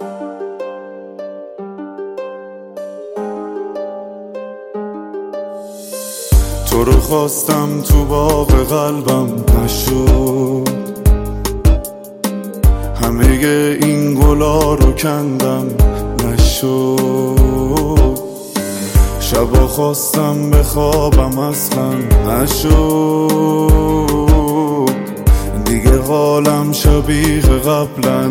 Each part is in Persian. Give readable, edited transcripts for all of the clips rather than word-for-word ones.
تو رو خواستم تو باغ قلبم نشد، همه این گلا رو کندم نشد، شبا خواستم بخوابم اصلا نشد، دیگه حالم شبیه قبلا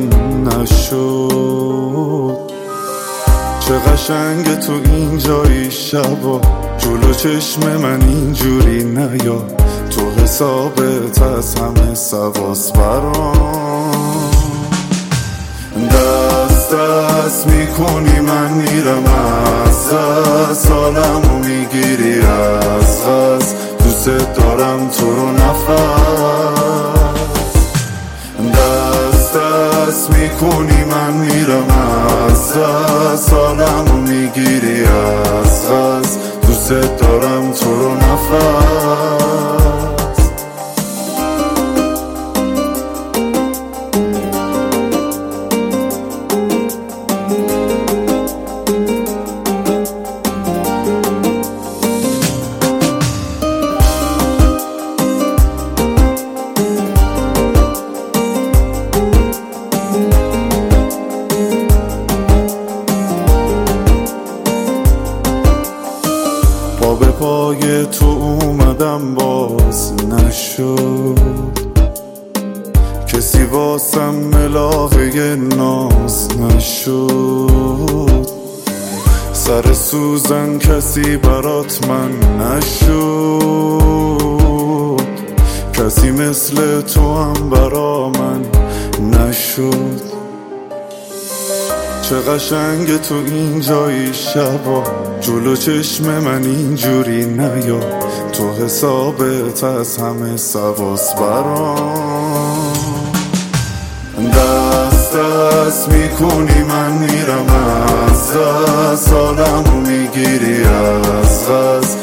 نشد. چه قشنگ تو اینجایی شبا، جلو چشم من اینجوری نیا، تو حسابت از همه سواس برام. دست دست میکنی من میرم از دست، حالمو میگیری از غز، دوست دارم تو رو نفس. دست دست میکنی من میرم از دست، حالمو میگیری از غز، دوست دارم تو رو نفس. پا به پای تو اومدم باز نشد، کسی واسم ملاقه ناز نشد، سر سوزن کسی برات من نشد، کسی مثل تو هم برا من نشد. چه قشنگ تو اینجایی شبا، جلو چشم من اینجوری نیا، تو حسابت از همه سواس برام. دست دست میکنی من میرم از دست، حالمو میگیری از غز،